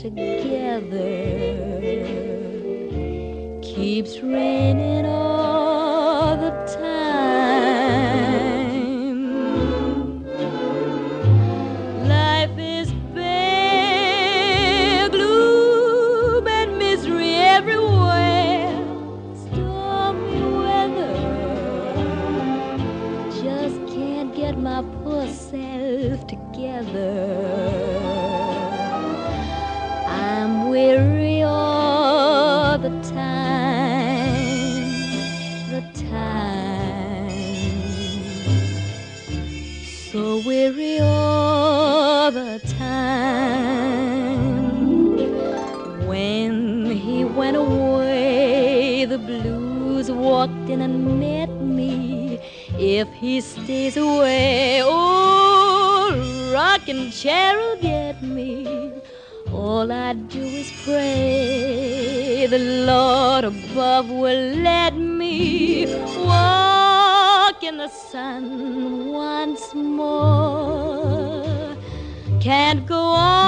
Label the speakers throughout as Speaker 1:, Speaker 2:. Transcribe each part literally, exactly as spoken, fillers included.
Speaker 1: together. Keeps raining all the time. Life is bare, gloom and misery everywhere. Stormy weather, just can't get my poor self together. I'm weary all the time, the time, so weary all the time. When he went away, the blues walked in and met me. If he stays away, oh, rocking chair will get me. All I do is pray the Lord above will let me walk in the sun once more. Can't go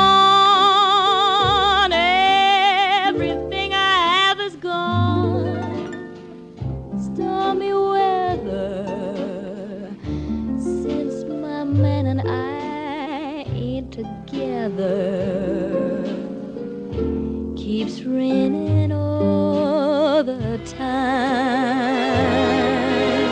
Speaker 1: on, everything I have is gone. Stormy weather, since my man and I ain't together. Keeps raining all the time.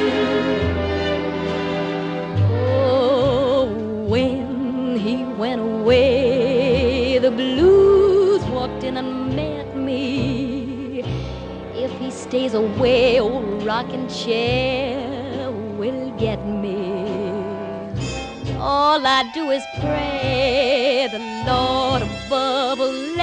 Speaker 1: Oh, when he went away, the blues walked in and met me. If he stays away, old rocking chair will get me. All I do is pray the Lord above will